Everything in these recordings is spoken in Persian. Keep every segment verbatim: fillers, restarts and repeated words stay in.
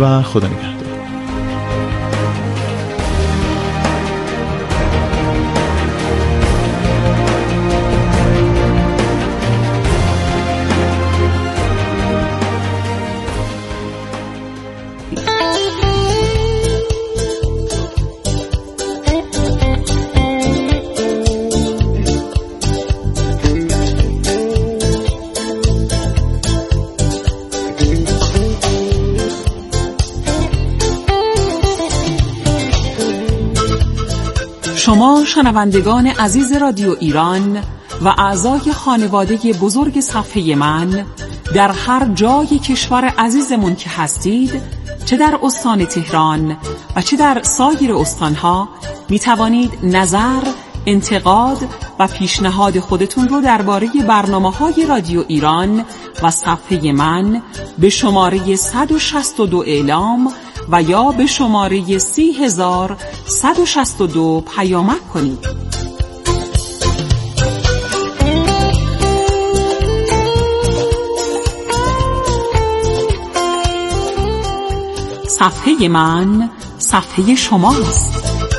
و خدا نگهدار. شما شنوندگان عزیز رادیو ایران و اعضای خانواده بزرگ صفحه من در هر جای کشور عزیزمون که هستید، چه در استان تهران و چه در سایر استانها، می توانید نظر، انتقاد و پیشنهاد خودتون رو درباره برنامه‌های رادیو ایران و صفحه من به شماره صد و شصت و دو اعلام و یا به شماره سی هزار صد و شصت و دو پیامک کنید. صفحه من صفحه شماست.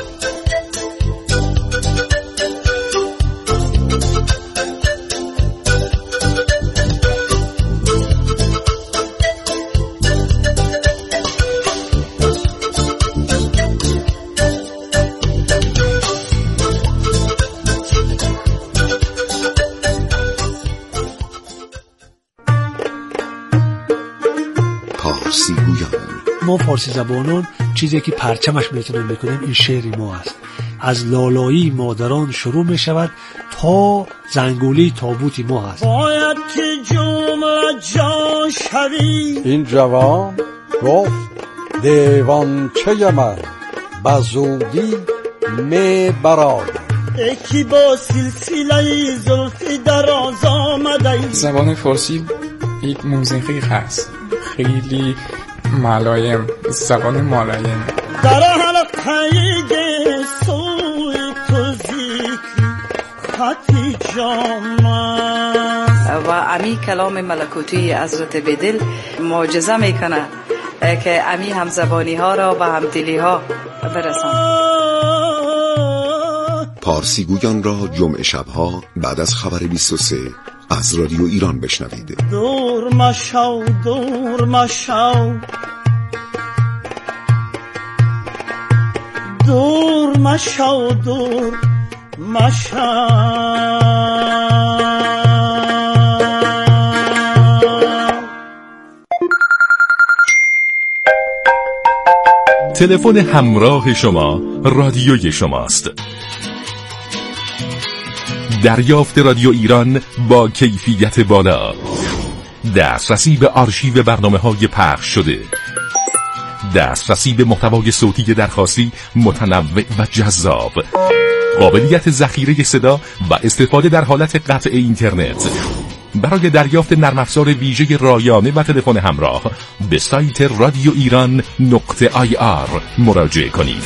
ما فارسی زبانان چیزی که پرچمش میتونیم بکنیم این شعر ما است. از لالایی مادران شروع می شود تا زنگولی تابوت ما است. باید که جمله جا شوی. این جوان گفت دیوانچه من بزودی می براد. یکی با سلسله زلفی دراز آمده. زبان فارسی یک موسیقی هست خیلی ملایم، زبان ملایم. در حلقه سوی تو ذکر خطی جامن و امی کلام ملکوتی حضرت بدل معجزه میکنه که امی همزبانی ها را به همدلی ها برسان. پارسی گویان را جمعه شبها بعد از خبر بیست و سه از رادیو ایران بشنوید. دور مشو دور مشو دور مشو دور مشو. تلفن همراه شما رادیوی شماست. دریافت رادیو ایران با کیفیت بالا، دسترسی به آرشیو برنامه‌های پخش شده، دسترسی به محتوای صوتی درخواستی متنوع و جذاب، قابلیت ذخیره صدا و استفاده در حالت قطع اینترنت. برای دریافت نرم افزار ویژه رایانه و تلفن همراه به سایت رادیو ایران نقطه آی آر مراجعه کنید.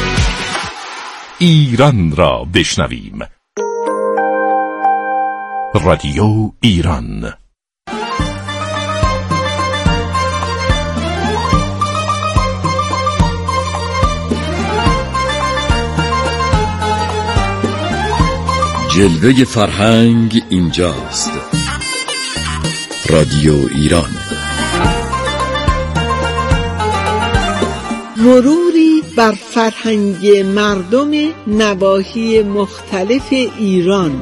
ایران را بشنویم. رادیو ایران. جلوه فرهنگ اینجاست. رادیو ایران. مروری بر فرهنگ مردم نواحی مختلف ایران.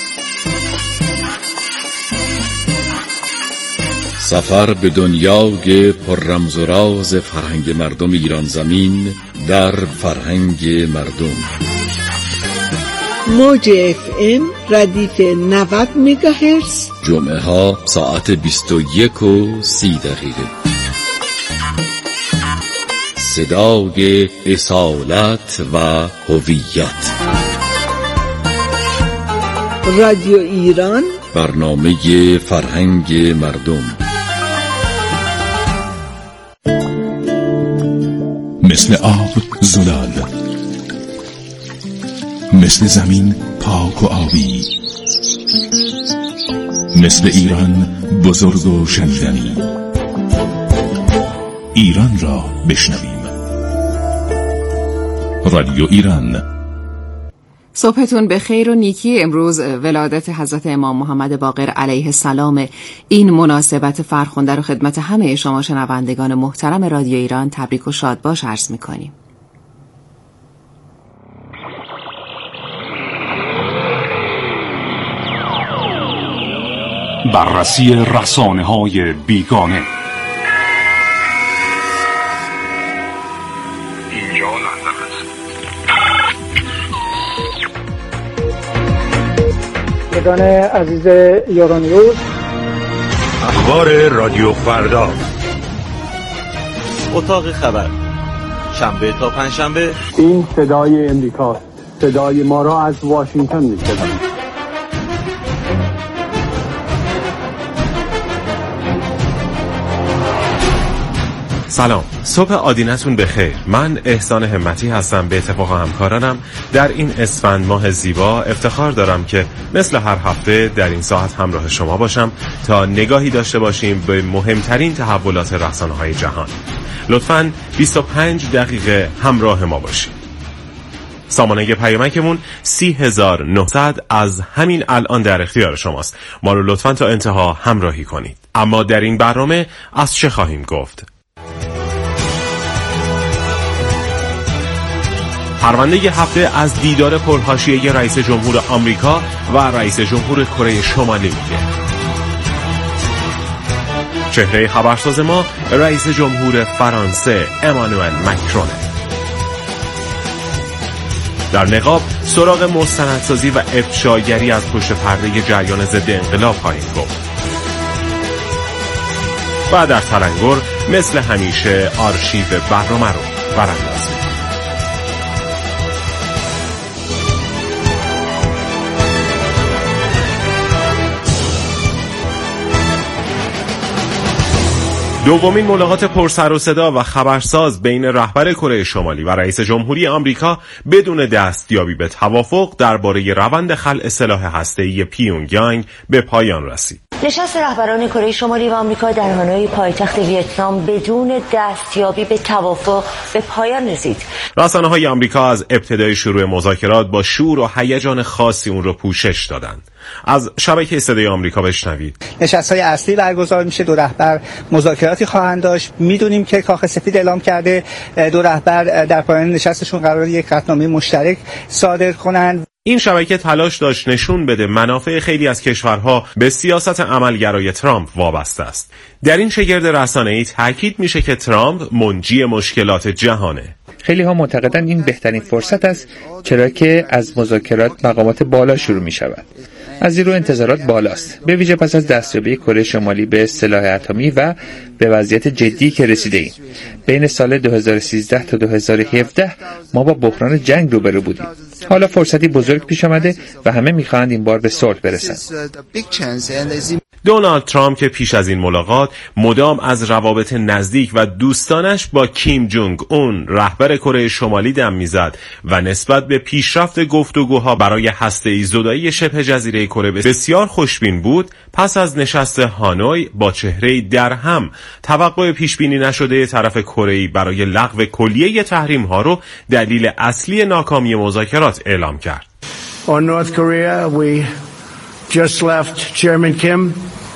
سفر به دنیای پر رمز و راز فرهنگ مردم ایران زمین در فرهنگ مردم. موج اف ام ردیف نود مگاهرتز، جمعه ها ساعت بیست و یک و سی دقیقه. صدای اصالت و هویت. رادیو ایران، برنامه فرهنگ مردم. مثل آب زلال، مثل زمین پاک و آبی، مثل ایران بزرگ و شنیدنی. ایران را بشنویم. رادیو ایران. صبحتون به خیر و نیکی. امروز ولادت حضرت امام محمد باقر علیه السلام. این مناسبت فرخنده رو خدمت همه شما شنوندگان محترم رادیو ایران تبریک و شادباش عرض می‌کنیم. بررسی رسانه‌های بیگانه. اینجا لندن است. شنوندگان عزیز یورونیوز، اخبار رادیو فردا، اتاق خبر، شنبه تا پنجشنبه. این صدای امریکا، صدای ما را از واشنگتن می‌شنوید. سلام، صبح آدینتون بخیر. من احسان همتی هستم. به اتفاق همکارانم در این اسفند ماه زیبا افتخار دارم که مثل هر هفته در این ساعت همراه شما باشم تا نگاهی داشته باشیم به مهمترین تحولات رسانه‌های جهان. لطفاً بیست و پنج دقیقه همراه ما باشید. سامانه پیامکمون سی هزار و نهصد از همین الان در اختیار شماست. ما رو لطفاً تا انتها همراهی کنید. اما در این برنامه از چه خواهیم گفت؟ پرونده هفته از دیدار پرحاشیه رئیس جمهور آمریکا و رئیس جمهور کره شمالی میگه. چهره خبرساز ما رئیس جمهور فرانسه امانوئل مکرونه. در نقاب سراغ مستندسازی و افشاگری از پشت پرده جریان ضد انقلاب خواهیم گفت. و در تلنگر مثل همیشه آرشیو برنامه رو براندازیم. دومین ملاقات پرسر و صدا و خبرساز بین رهبر کره شمالی و رئیس جمهوری آمریکا بدون دستیابی به توافق درباره روند خلع سلاح هسته‌ای پیونگیانگ به پایان رسید. نشست رهبران کره شمالی و آمریکا در هانوی پایتخت ویتنام بدون دستیابی به توافق به پایان رسید. رسانه‌های آمریکا از ابتدای شروع مذاکرات با شور و هیجان خاصی اون رو پوشش دادند. از شبکه صدای آمریکا بشنوید. نشست‌های اصلی برگزار میشه، دو رهبر مذاکراتی خواهند داشت. میدونیم که کاخ سفید اعلام کرده دو رهبر در پایان نشستشون قرار یک قطعنامه مشترک صادر کنند. این شبکه تلاش داشت نشون بده منافع خیلی از کشورها به سیاست عملگرای ترامپ وابسته است. در این شگرد رسانه‌ای تاکید میشه که ترامپ منجی مشکلات جهانه. خیلی ها معتقدند این بهترین فرصت است، چرا که از مذاکرات مقامات بالا شروع می شود. از این رو انتظارات بالاست، به ویژه پس از دستیابی کره شمالی به سلاح اتمی و به وضعیت جدی که رسیده ایم. بین سال دو هزار و سیزده تا دو هزار و هفده ما با بحران جنگ روبرو بودیم. حالا فرصتی بزرگ پیش آمده و همه می‌خواهند این بار به صلح برسند. دونالد ترامپ که پیش از این ملاقات مدام از روابط نزدیک و دوستانش با کیم جونگ اون رهبر کره شمالی دم میزد و نسبت به پیشرفت گفتگوها برای هسته‌ای زدایی شبه جزیره کره بسیار خوشبین بود، پس از نشست هانوی با چهره درهم توقع پیشبینی نشده طرف کره‌ای برای لغو کلیه تحریم‌ها رو دلیل اصلی ناکامی مذاکرات اعلام کرد. On North Korea, we just left Chairman Kim.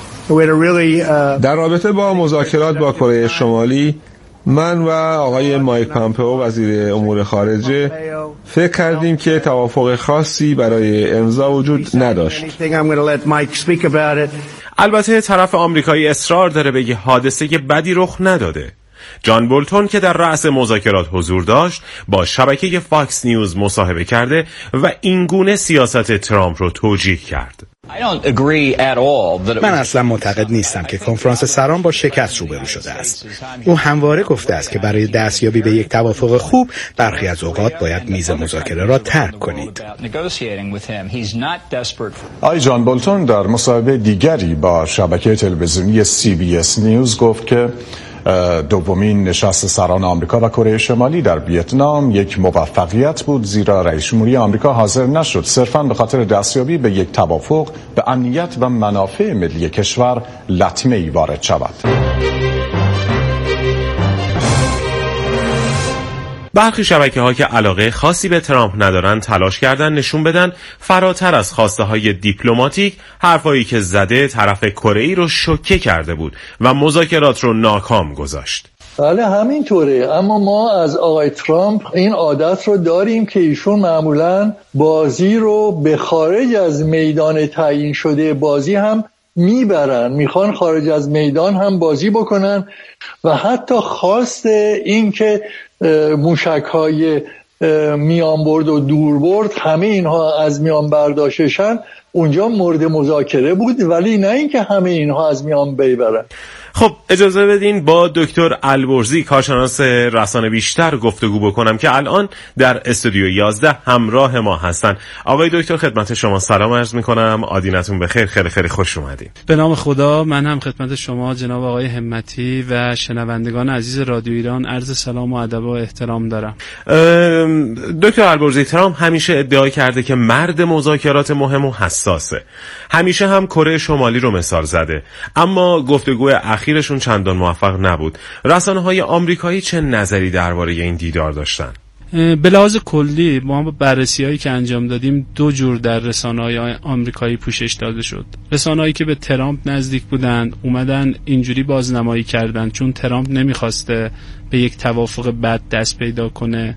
در رابطه با مذاکرات با کره شمالی، من و آقای مایک پامپئو وزیر امور خارجه فکر کردیم که توافق خاصی برای امضا وجود نداشت. البته طرف آمریکایی اصرار داره بگه حادثه بدی رخ نداده. جان بولتون که در رأس مذاکرات حضور داشت با شبکه فاکس نیوز مصاحبه کرده و اینگونه سیاست ترامپ رو توجیه کرد. من اصلا معتقد نیستم که کنفرانس سران با شکست روبرو شده است. او همواره گفته است که برای دستیابی به یک توافق خوب برخی از اوقات باید میز مذاکره را ترک کنید. آقای جان بولتون در مصاحبه دیگری با شبکه تلویزیونی سی بی اس نیوز گفت که دومین نشست سران آمریکا و کره شمالی در ویتنام یک موفقیت بود، زیرا رئیس جمهوری آمریکا حاضر نشد صرفاً به خاطر دستیابی به یک توافق به امنیت و منافع ملی کشور لطمه‌ای وارد شود. برخی شبکه‌ها که علاقه خاصی به ترامپ ندارن تلاش کردن نشون بدن فراتر از خواسته های دیپلماتیک حرفایی که زده طرف کره‌ای رو شوکه کرده بود و مذاکرات رو ناکام گذاشت. بله همینطوره، اما ما از آقای ترامپ این عادت رو داریم که ایشون معمولاً بازی رو به خارج از میدان تعیین شده بازی هم میبرن، میخوان خارج از میدان هم بازی بکنن و حتی خواست این که موشک‌های میانبرد و دوربرد همه اینها از میان برداشتشن اونجا مورد مذاکره بود، ولی نه اینکه همه اینها از میان ببرن. خب اجازه بدین با دکتر البرزی کارشناس رسانه بیشتر گفتگو بکنم که الان در استودیو یازده همراه ما هستن. آقای دکتر خدمت شما سلام عرض میکنم، آدینتون بخیر، خیلی خیلی خوش اومدین. به نام خدا، من هم خدمت شما جناب آقای همتی و شنوندگان عزیز رادیو ایران عرض سلام و ادب و احترام دارم. دکتر البرزی، ترامپ همیشه ادعا کرده که مرد مذاکرات مهم و حساسه، همیشه هم کره شمالی رو مثال زده، اما گفتگوی اخیرشون چندان موفق نبود. رسانه‌های آمریکایی چه نظری درباره این دیدار داشتن؟ به لحاظ کلی ما با بررسی‌هایی که انجام دادیم دو جور در رسانه‌های آمریکایی پوشش داده شد. رسانه‌هایی که به ترامپ نزدیک بودند اومدن اینجوری بازنمایی کردند چون ترامپ نمیخواسته به یک توافق بد دست پیدا کنه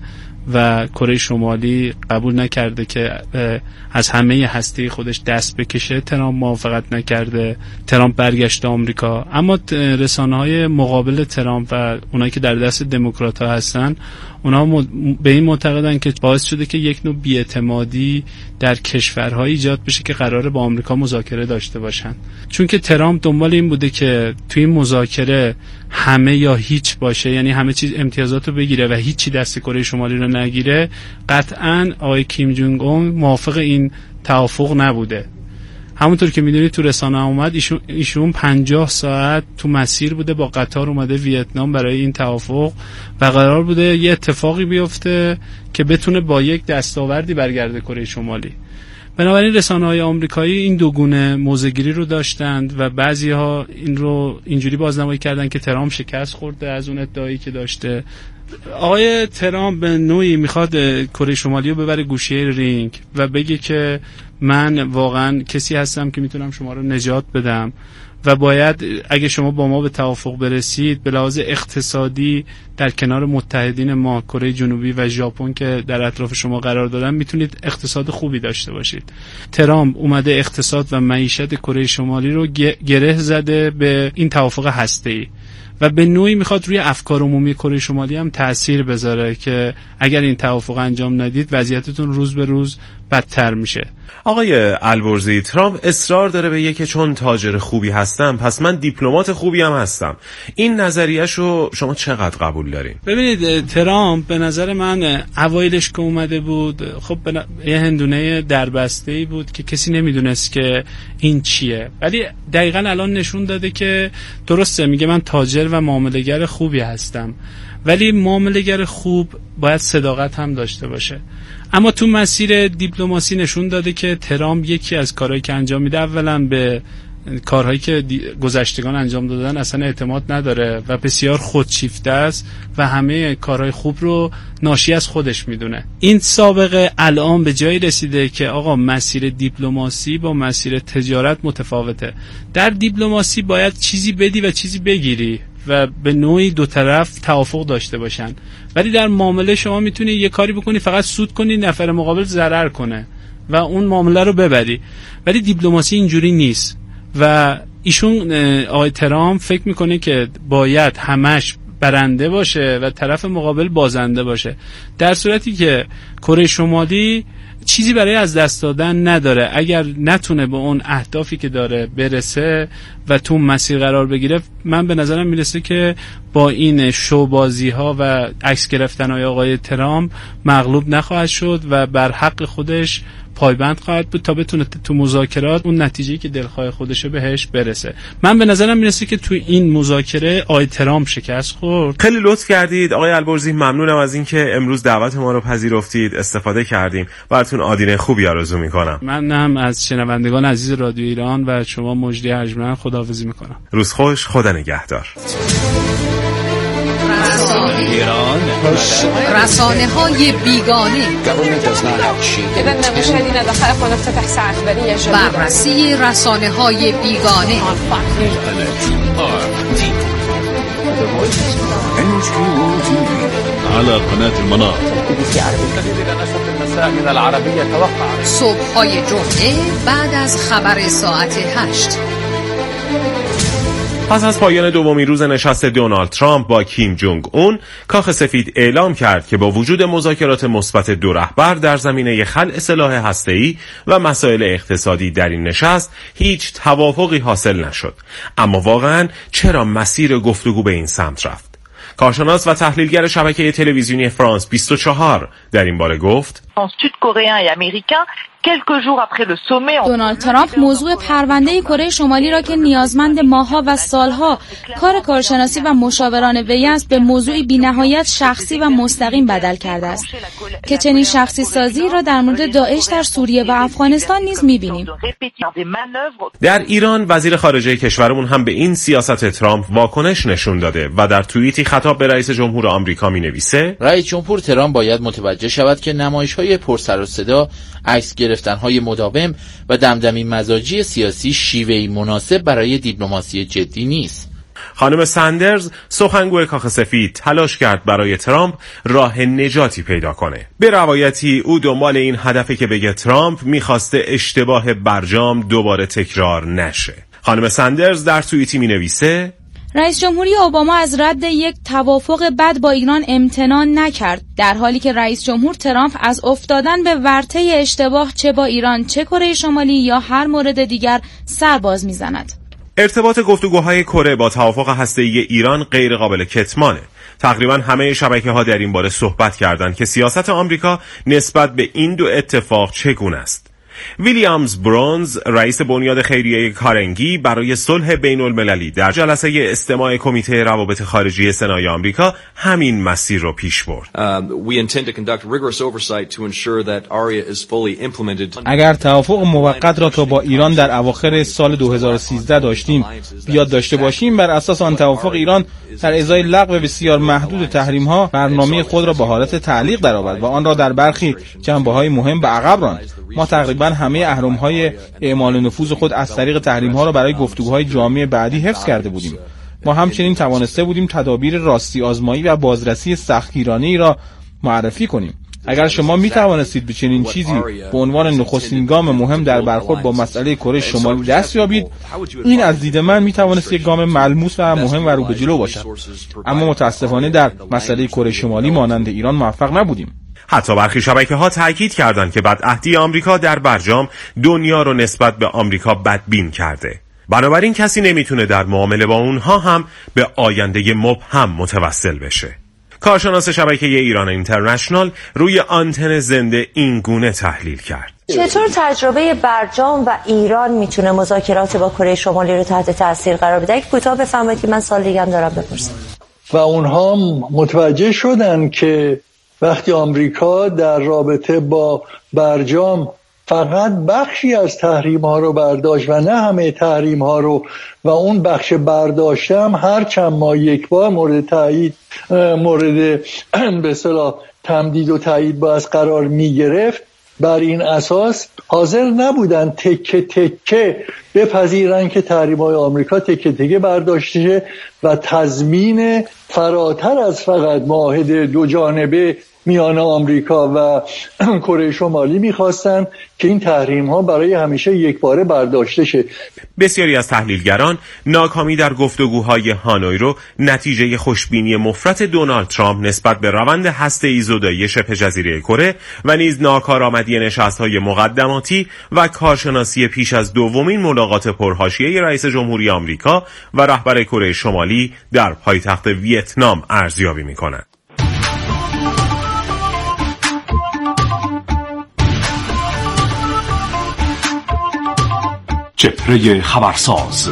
و کره شمالی قبول نکرده که از همه هسته خودش دست بکشه، ترامپ موافقت نکرده، ترامپ برگشت آمریکا. اما رسانه‌های مقابل ترامپ و اونایی که در دست دموکرات‌ها هستن، اونا به این معتقدن که باعث شده که یک نوع بی‌اعتمادی در کشورها ایجاد بشه که قراره با آمریکا مذاکره داشته باشن، چون که ترامپ دنبال این بوده که توی این مذاکره همه یا هیچ باشه، یعنی همه چیز امتیازاتو بگیره و هیچی دست کره شمالی رو نگیره. قطعاً آقای کیم جونگ اون موافق این توافق نبوده. همونطور که میدونید تو رسانه اومد ایشون, ایشون پنجاه ساعت تو مسیر بوده، با قطار اومده ویتنام برای این توافق و قرار بوده یه اتفاقی بیفته که بتونه با یک دستاوردی برگرده کره شمالی. بنابراین رسانه‌های آمریکایی این دو گونه موضع‌گیری رو داشتند و بعضی‌ها این رو اینجوری بازنمایی کردن که ترامپ شکست خورده از اون ادعایی که داشته. آقای ترامپ به نوعی میخواد کره شمالی رو ببره گوشه رینگ و بگه که من واقعا کسی هستم که میتونم شما رو نجات بدم و باید اگه شما با ما به توافق برسید به لحاظ اقتصادی در کنار متحدین ما کره جنوبی و ژاپن که در اطراف شما قرار دادن میتونید اقتصاد خوبی داشته باشید. ترامپ اومده اقتصاد و معیشت کره شمالی رو گره زده به این توافق هسته‌ای و به نوعی میخواد روی افکار عمومی کره شمالی هم تأثیر بذاره که اگر این توافق انجام ندید وضعیتتون روز به روز بدتر میشه. آقای البرزی، ترامپ اصرار داره به یه که چون تاجر خوبی هستم پس من دیپلمات خوبی هم هستم. این نظریه‌شو شما چقدر قبول دارین؟ ببینید ترامپ به نظر من اوایلش که اومده بود خب ن... یه هندونه دربسته‌ای بود که کسی نمیدونست که این چیه، ولی دقیقاً الان نشون داده که درسته، میگه من تاجر و معامله‌گر خوبی هستم، ولی معامله‌گر خوب باید صداقت هم داشته باشه. اما تو مسیر دیپلماسی نشون داده که ترامپ یکی از کارهایی که انجام میده اولا به کارهایی که گذشتگان انجام دادن اصلا اعتماد نداره و بسیار خودشیفته است و همه کارهای خوب رو ناشی از خودش میدونه. این سابقه الان به جایی رسیده که آقا مسیر دیپلماسی با مسیر تجارت متفاوته. در دیپلماسی باید چیزی بدی و چیزی بگیری و به نوعی دو طرف توافق داشته باشن، ولی در معامله شما میتونی یه کاری بکنی فقط سود کنی، نفر مقابل ضرر کنه و اون معامله رو ببری، ولی دیپلماسی اینجوری نیست و ایشون آقای ترامپ فکر میکنه که باید همش برنده باشه و طرف مقابل بازنده باشه، در صورتی که کره شمالی چیزی برای از دست دادن نداره. اگر نتونه به اون اهدافی که داره برسه و تو مسیر قرار بگیره، من به نظرم میرسه که با این شوبازی ها و عکس گرفتن های آقای ترامپ مغلوب نخواهد شد و بر حق خودش پایبند خواهد بود تا بتونه تو مذاکرات اون نتیجه‌ای که دلخواه خودشه بهش برسه. من به نظرم میرسه که تو این مذاکره آقای ترامپ شکست خورد. خیلی لطف کردید آقای البرزی، ممنونم از اینکه امروز دعوت ما رو پذیرفتید، استفاده کردیم. براتون آدینه خوبی آرزو میکنم. من هم از شنوندگان عزیز رادیو ایران و شما مجدی ارجمند خداحافظی میکنم. روز خوش، خدا نگهدار. ایران رسانه های بیگانه، بررسی رسانه های بیگانه، على قناة المنار. صبح های جمعه بعد از خبر ساعت هشت. پس از پایان دومین روز نشست دونالد ترامپ با کیم جونگ اون، کاخ سفید اعلام کرد که با وجود مذاکرات مثبت دو رهبر در زمینه خلع سلاح هسته‌ای و مسائل اقتصادی در این نشست هیچ توافقی حاصل نشد. اما واقعاً چرا مسیر گفتگو به این سمت رفت؟ کارشناس و تحلیلگر شبکه تلویزیونی فرانس بیست و چهار در این باره گفت: دونالد ترامپ موضوع پرونده کره شمالی را که نیازمند ماه‌ها و سالها کار کارشناسی و مشاوران وی است به موضوعی بی‌نهایت شخصی و مستقیم بدل کرده است که چنین شخصی سازی را در مورد داعش در سوریه و افغانستان نیز می‌بینیم. در ایران وزیر خارجه کشورمون هم به این سیاست ترامپ واکنش نشون داده و در توییتی خطاب به رئیس جمهور آمریکا می‌نویسه: رئیس جمهور ترامپ باید متوجه شود که نمایش‌های پرسر و صدا، عکس گرفتن‌های مداوم و دمدمی مزاجی سیاسی شیوهی مناسب برای دیپلماسی جدی نیست. خانم ساندرز، سخنگوی کاخ سفید، تلاش کرد برای ترامپ راه نجاتی پیدا کنه. به روایتی او دنبال این هدفی که بگه ترامپ می‌خواسته اشتباه برجام دوباره تکرار نشه. خانم ساندرز در توییتی می‌نویسه: رئیس جمهوری اوباما از رد یک توافق بد با ایران امتناع نکرد، در حالی که رئیس جمهور ترامپ از افتادن به ورطه اشتباه چه با ایران، چه کره شمالی یا هر مورد دیگر سر باز می‌زند. ارتباط گفتگوهای کره با توافق هسته‌ای ایران غیر قابل کتمانه. تقریبا همه شبکه‌ها در این باره صحبت کردند که سیاست آمریکا نسبت به این دو اتفاق چگونه است. ویلیامز برونز، رئیس بنیاد خیریه کارنگی برای صلح بین المللی، در جلسه استماع کمیته روابط خارجی سنای آمریکا همین مسیر رو پیش برد. اگر توافق موقت را تا با ایران در اواخر سال دو هزار و سیزده داشتیم بیاد داشته باشیم، بر اساس آن توافق ایران در ازای لغو بسیار محدود تحریم‌ها برنامه خود را به حالت تعلیق درآورد و آن را در برخی جنبه‌های مهم به عقب راند. ما تقریبا همه اهرم‌های اعمال نفوذ خود از طریق تحریم‌ها را برای گفتگوهای جامع بعدی حفظ کرده بودیم. ما همچنین توانسته بودیم تدابیر راستی آزمایی و بازرسی سختگیرانه‌ای را معرفی کنیم. اگر شما می توانستید به چنین چیزی به عنوان نخستین گام مهم در برخورد با مسئله کره شمالی دست یابید، این از دید من می توانست یک گام ملموس و مهم و رو به جلو باشد. اما متاسفانه در مسئله کره شمالی مانند ایران موفق نبودیم. حتی برخی شبکه‌ها تاکید کردند که بدعهدی آمریکا در برجام دنیا رو نسبت به آمریکا بدبین کرده. بنابراین کسی نمیتونه در معامله با اونها هم به آینده مبهم متوسل بشه. کارشناس شبکه ایران اینترنشنال روی آنتن زنده این گونه تحلیل کرد: چطور تجربه برجام و ایران میتونه مذاکرات با کره شمالی رو تحت تاثیر قرار بده؟ یک کوتاه بفرمایید که من سال دیگه هم دارم بپرسم. و اونها متوجه شدن که وقتی آمریکا در رابطه با برجام فقط بخشی از تحریم ها رو برداشت و نه همه تحریم ها رو، و اون بخش برداشته هم هر چند ماه یک بار مورد تایید مورد به اصطلاح تمدید و تایید باز قرار می گرفت، بر این اساس حاضر نبودن تکه تکه بپذیرن که تحریم‌های آمریکا تکه تکه برداشته شه و تضمین فراتر از فقط معاهده دو جانبه میان آمریکا و کره شمالی میخواستن که این تحریم ها برای همیشه یک باره برداشته شه. بسیاری از تحلیلگران ناکامی در گفتگوهای هانوی رو نتیجه خوشبینی مفرط دونالد ترامپ نسبت به روند هسته‌ای زدایی شبه جزیره کره و نیز ناکارآمدی نشست‌های مقدماتی و کارشناسی پیش از دومین ملاقات پرحاشیه رئیس جمهوری آمریکا و رهبر کره شمالی در پایتخت ویتنام ارزیابی می‌کنند. چهره خبرساز.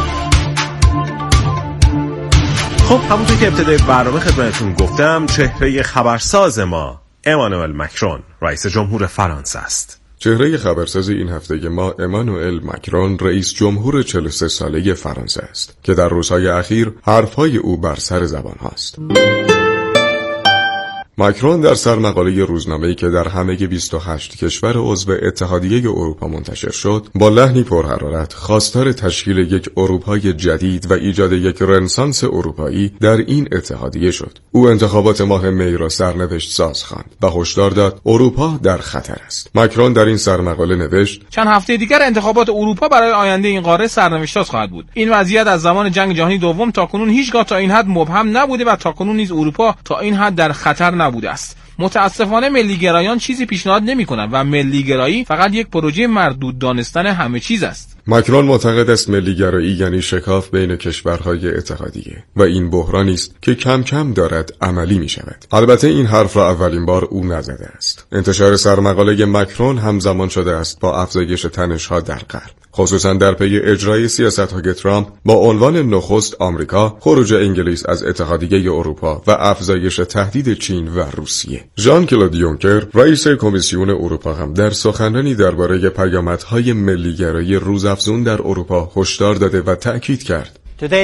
خب همونطور که ابتدای برنامه خدمتتون گفتم، چهره خبرساز ما امانوئل مکرون، رئیس جمهور فرانسه است. چهره خبرساز این هفته ما امانوئل مکرون، رئیس جمهور چهل و سه ساله فرانسه است که در روزهای اخیر حرفهای او بر سر زبان هاست. ماکرون در سرمقاله روزنامه‌ای که در همه بیست و هشت کشور عضو اتحادیه اروپا منتشر شد، با لحنی پرحرارت خواستار تشکیل یک اروپای جدید و ایجاد یک رنسانس اروپایی در این اتحادیه شد. او انتخابات ماه می را سرنوشت ساز خواند و هشدار داد اروپا در خطر است. ماکرون در این سرمقاله نوشت: چند هفته دیگر انتخابات اروپا برای آینده این قاره سرنوشت ساز خواهد بود. این وضعیت از زمان جنگ جهانی دوم تاکنون هیچگاه تا این حد مبهم نبوده و تاکنون نیز اروپا تا این حد در خطر نبوده است. متاسفانه ملیگرایان چیزی پیشنهاد نمی‌کنند و ملیگرایی فقط یک پروژه مردود دانستن همه چیز است. ماکرون معتقد است ملیگرایی یعنی شکاف بین کشورهای اتحادیه و این بحرانی است که کم کم دارد عملی می شود. البته این حرف را اولین بار او نزده است. انتشار سرمقاله ماکرون همزمان شده است با افزایش تنش‌ها در غرب، خصوصا در پی اجرای سیاست‌های ترامپ با عنوان نخست آمریکا، خروج انگلیس از اتحادیه اروپا و افزایش تهدید چین و روسیه. ژان کلود یونکر، رئیس کمیسیون اروپا، هم در سخنرانی درباره پیامدهای ملیگرایی روزافزون در اروپا هشدار داده و تأکید کرد: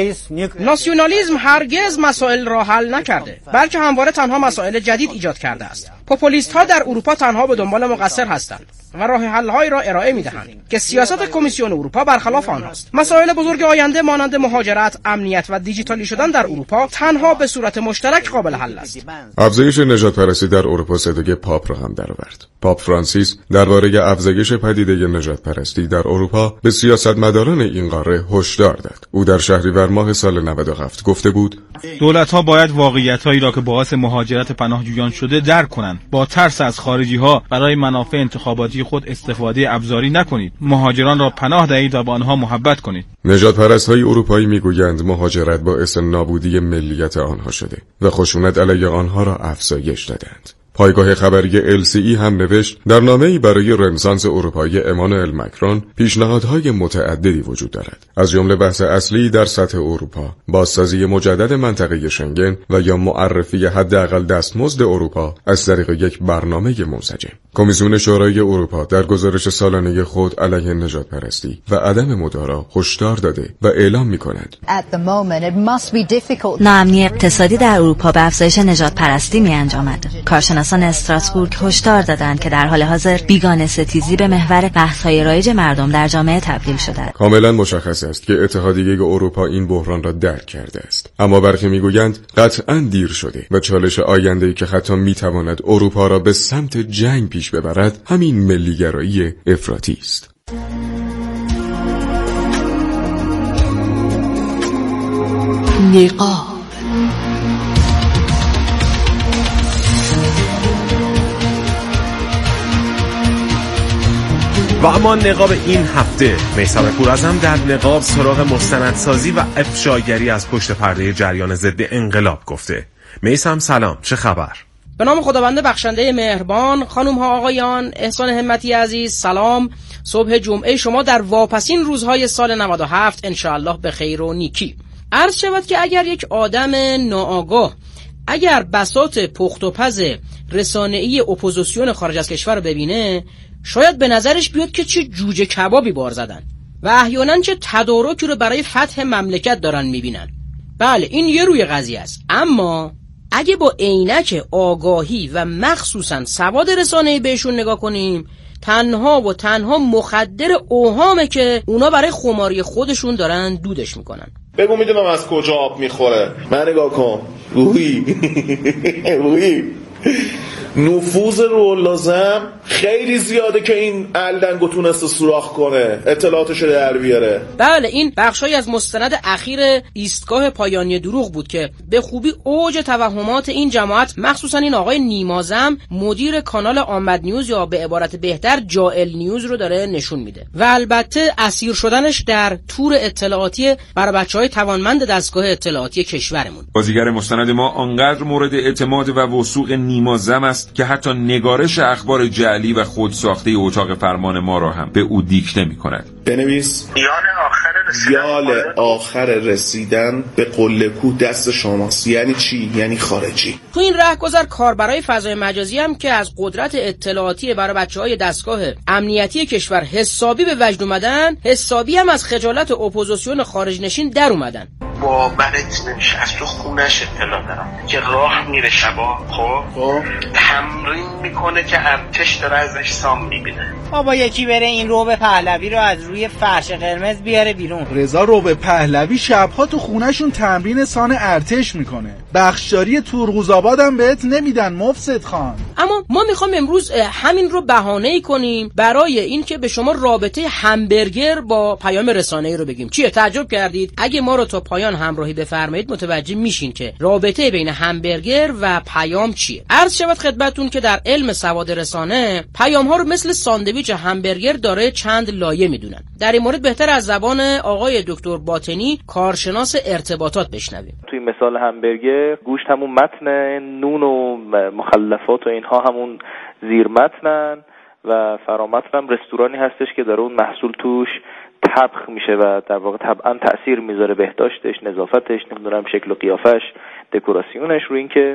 ناسیونالیسم هرگز مسائل را حل نکرده، بلکه همواره تنها مسائل جدید ایجاد کرده است. پوپولیست ها در اروپا تنها به دنبال مقصر هستند و راه حل هایی را ارائه می دهند که سیاست کمیسیون اروپا برخلاف آنهاست. مسائل بزرگ آینده مانند مهاجرت، امنیت و دیجیتالی شدن در اروپا تنها به صورت مشترک قابل حل است. افزایش نژادپرستی در اروپا صدای پاپ را هم درآورد. پاپ فرانسیس درباره افزایش پدیده نژادپرستی در اروپا به سیاستمداران این قاره هشدار داد. او در شهریور ماه سال نود و هفت گفته بود: دولت‌ها باید واقعیت‌هایی را که باعث مهاجرت پناهجویان شده درک کنند. با ترس از خارجی‌ها برای منافع انتخاباتی خود استفاده ابزاری نکنید. مهاجران را پناه دهید و با آنها محبت کنید. نژادپرست‌های اروپایی می‌گویند مهاجرت باعث نابودی ملیت آنها شده و خشونت علیه آنها را افزایش دادند. پایگاه خبری ال سی ای هم نوشت در نامه‌ای برای رنسانس اروپایی امانوئل ماکرون پیشنهادهای متعددی وجود دارد، از جمله بحث اصلی در سطح اروپا، بازسازی مجدد منطقه شنگن و یا معرفی حداقل دستمزد اروپا از طریق یک برنامه منسجم. کمیسیون شورای اروپا در گزارش سالانه خود علیه نژادپرستی و عدم مدارا هشدار داده و اعلام می‌کند ناامنی اقتصادی در اروپا به افزایش نژادپرستی می‌انجامد. کارشناسان استراسبورگ هشدار دادند که در حال حاضر بیگانه ستیزی به محور بحث‌های رایج مردم در جامعه تبدیل شده است. کاملا مشخص است که اتحادیه اروپا این بحران را درک کرده است، اما برخی می‌گویند قطعاً دیر شده و چالش آینده‌ای که حتی می‌تواند اروپا را به سمت جنگ پیش ببرد همین ملیگرایی افراطی است. نقاب و اما نقاب این هفته میثم پوراعظم در نقاب سراغ مستندسازی و افشاگری از پشت پرده جریان ضد انقلاب گفته. میثم سلام، چه خبر؟ به نام خداوند بخشنده مهربان، خانم ها آقایان، احسان همتی عزیز، سلام. صبح جمعه شما در واپسین روزهای سال نود و هفت انشاءالله به خیر و نیکی. عرض شود که اگر یک آدم ناآگاه اگر بساط پخت و پز رسانه‌ای اپوزیسیون خارج از کشور رو ببینه، شاید به نظرش بیاد که چه جوجه کبابی بار زدن و احیانا چه تدارکی رو برای فتح مملکت دارن میبینن. بله این یه روی قضیه است، اما اگه با عینک آگاهی و مخصوصا سواد رسانه‌ای بهشون نگاه کنیم، تنها و تنها مخدر اوهامه که اونا برای خماری خودشون دارن دودش میکنن. بگو میدونم از کجا آب میخوره. من نگاه کن روحی روحی نفوذ رول لازم خیلی زیاده که این الدنگو تونسته سوراخ کنه، اطلاعاتشو در بیاره. بله این بخشایی از مستند اخیر ایستگاه پایانی دروغ بود که به خوبی اوج توهمات این جماعت، مخصوصا این آقای نیمازم مدیر کانال آمد نیوز یا به عبارت بهتر جائل نیوز رو داره نشون میده و البته اسیر شدنش در تور اطلاعاتی برای بچهای توانمند دستگاه اطلاعاتی کشورمون. بازیگر مستند ما آنقدر مورد اعتماد و وثوق نیمازم است که حتی نگارش اخبار جعلی و خودساخته اتاق فرمان ما را هم به او دیکته می‌کند. بنویس یال آخر رسیدن یال آخر رسیدن به قله کو دست شماست. یعنی چی؟ یعنی خارجی. تو این راهگذر کاربرای فضای مجازی هم که از قدرت اطلاعاتی برای بچه‌های دستگاه امنیتی کشور حسابی به وجد اومدن، حسابی هم از خجالت اپوزیسیون خارج نشین در اومدن. با برت نمیشه، از تو خونش اطلاع دارم که راه میره شبا، خب خب تمرین میکنه که ارتش داره ازش سام میبینه. بابا یکی بره این روبه پهلوی رو از روی فرش قرمز بیاره بیرون. رضا روبه پهلوی شبها تو خونهشون تمرین سان ارتش میکنه. بخشداری تورغوزآباد هم بهت نمیدن مفسد خان. اما ما میخوام امروز همین رو بهانه‌ای کنیم برای این که به شما رابطه همبرگر با پیام رسانه‌ای رو بگیم. چیه تعجب کردید؟ اگه ما رو تا پایان همراهی بفرمایید متوجه میشین که رابطه بین همبرگر و پیام چیه. عرض شود خدمتتون که در علم سواد رسانه پیام ها رو مثل ساندویچ همبرگر داره چند لایه میدونن. در این مورد بهتر از زبان آقای دکتر باطنی کارشناس ارتباطات بشنویم. توی مثال همبرگر گوشت همون متن، نون و مخلفات و اینها همون زیر متنن و فرامتن هم رستورانی هستش که داره اون محصول توش طبخ میشه و در واقع طبعا تأثیر میذاره بهداشتش، نظافتش، نمیدونم شکل و قیافش، دکوراسیونش رو این که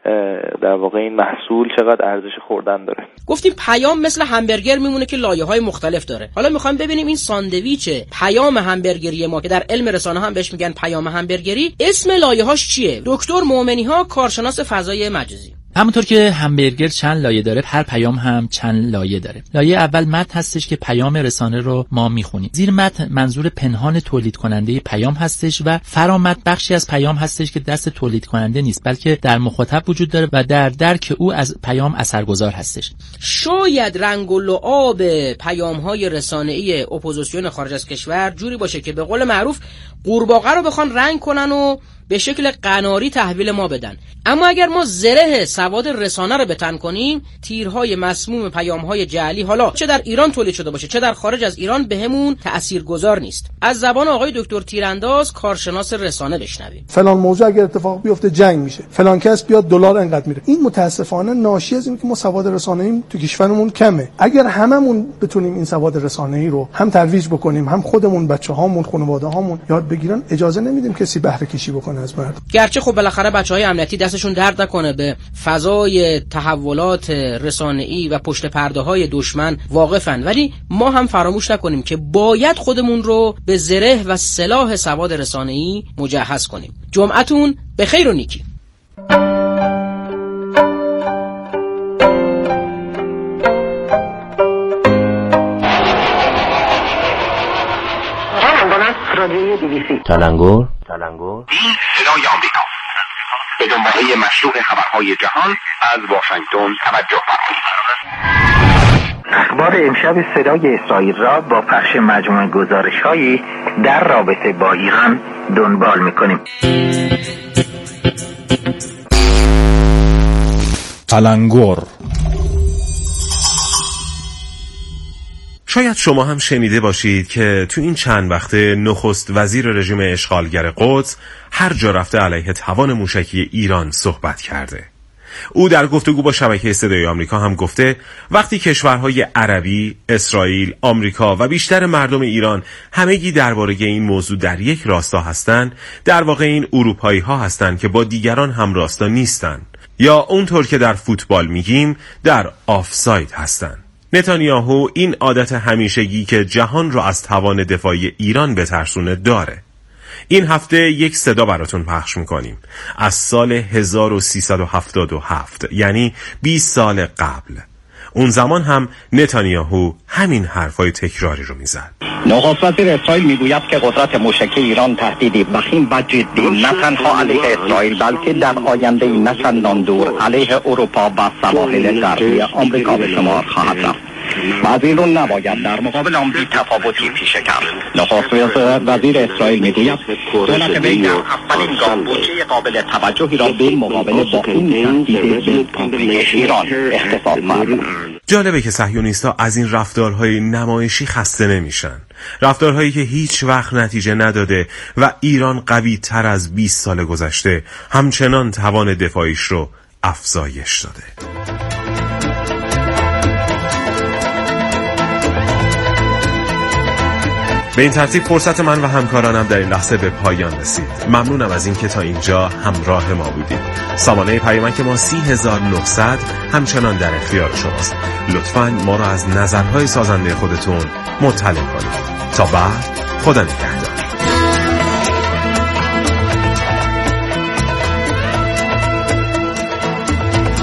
در واقع این محصول چقدر ارزش خوردن داره. گفتیم پیام مثل همبرگر میمونه که لایه‌های مختلف داره. حالا میخوایم ببینیم این ساندویچ پیام همبرگری ما که در علم رسانه هم بهش میگن پیام همبرگری، اسم لایه‌هاش چیه؟ دکتر مومنی‌ها کارشناس فضای مجازی. همونطور که همبرگر چند لایه داره، هر پیام هم چند لایه داره. لایه اول متن هستش که پیام رسانه رو ما میخونیم. زیر متن منظور پنهان تولید کننده پیام هستش و فرامتن بخشی از پیام هستش که دست تولید کننده نیست بلکه در مخاطب وجود داره و در درک او از پیام اثرگذار هستش. شاید رنگ و لعاب پیام‌های رسانه‌ای اپوزیسیون خارج از کشور جوری باشه که به قول معروف قورباغه رو بخوان رنگ کنن و به شکل قناری تحویل ما بدن. اما اگر ما زره سواد رسانه رو بتن کنیم، تیرهای مسموم پیام‌های جعلی حالا چه در ایران تولید شده باشه چه در خارج از ایران بهمون تاثیرگذار نیست. از زبان آقای دکتر تیرانداز کارشناس رسانه بشنویم. فلان موضوع اگر اتفاق بیفته جنگ میشه، فلان کس بیاد دلار انقدر میره. این متاسفانه ناشی از اینه که ما سواد رسانه‌ای تو کشورمون کمه. اگر هممون بتونیم این سواد رسانه‌ای رو هم ترویج بکنیم، هم خودمون، بچه‌هامون، خانواده‌هامون یاد بگیرن، اجازه نمیدیم کسی بهره کشی بکنه از مردم. گرچه خب بالاخره بچهای امنیتی دستشون درد نکنه به فضای تحولات رسانه‌ای و پشت پرده‌های دشمن واقفن، ولی ما هم فراموش نکنیم که باید خودمون رو به زره و سلاح سواد رسانه‌ای مجهز کنیم. جمعتون به خیر و نیکی. تلنگور تلنگور این صدای آمریکا به دنباله مشروع خبرهای جهان از واشنگتن توجه فرمایید. اخبار امشب صدای اسرائیل را با پخش مجموعه گزارش‌هایی در رابطه با ایران دنبال می‌کنیم. تلنگور. شاید شما هم شنیده باشید که تو این چند وقته نخست وزیر رژیم اشغالگر قدس هر جا رفته علیه توان موشکی ایران صحبت کرده. او در گفتگو با شبکه صدای آمریکا هم گفته وقتی کشورهای عربی، اسرائیل، آمریکا و بیشتر مردم ایران همگی درباره این موضوع در یک راستا هستند، در واقع این اروپایی ها هستند که با دیگران هم راستا نیستند یا اونطور که در فوتبال میگیم در آفساید هستند. نتانیاهو این عادت همیشگی که جهان رو از توان دفاعی ایران بترسونه داره. این هفته یک صدا براتون پخش میکنیم از سال هزار و سیصد و هفتاد و هفت، یعنی بیست سال قبل. اون زمان هم نتانیاهو همین حرفای تکراری رو میزد. نخست وزیر اسرائیل میگوید که قدرت موشکی ایران تهدیدی وخیم و جدی نه تنها علیه اسرائیل بلکه در آینده نه چندان دور علیه اروپا و سواحل غربی آمریکا به شمار خواهد رفت. وزیر نباید در مقابل آن بی تفاوتی پیشه کرد. نخست وزیر اسرائیل میگوید دولت وی در اولین گام بودجه قابل توجهی را به مقابله با این تهدید به ایران اختصاص کرد. جالبه که صهیونیست‌ها از این رفتارهای نمایشی خسته نمیشن. رفتارهایی که هیچ وقت نتیجه نداده و ایران قوی تر از بیست سال گذشته همچنان توان دفاعیش رو افزایش داده. به این ترتیب فرصت من و همکارانم در این لحظه به پایان رسید. ممنونم از این که تا اینجا همراه ما بودید. سامانه پیامک ما سی هزار و نهصد همچنان در اختیار شماست. لطفاً ما را از نظرهای سازنده خودتون مطلع کنید. تا بعد، خدا نگهدار.